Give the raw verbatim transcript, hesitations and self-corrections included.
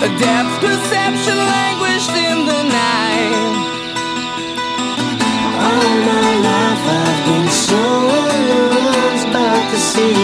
A depth perception languished in the night. All my life I've been so lost, but to see